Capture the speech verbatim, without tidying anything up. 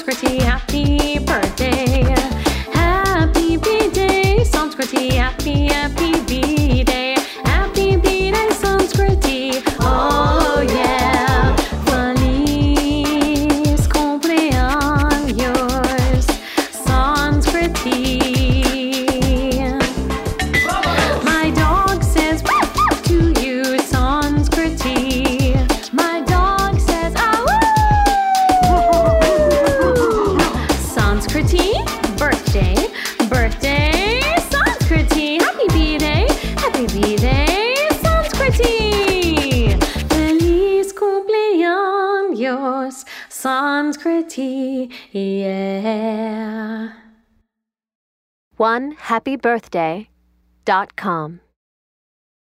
Sanskriti, happy birthday. Happy B-Day, Sanskriti, happy, happy B-Day. Happy B-Day, Sanskriti, oh yeah. Feliz cumpleaños, Sanskriti. My dog says to you, Sanskriti. My dog says, ah, Sanskriti, birthday, birthday, Sanskriti, happy B-Day, happy B-Day, Sanskriti. Feliz cumpleaños, Sanskriti, yeah. one happy birthday dot com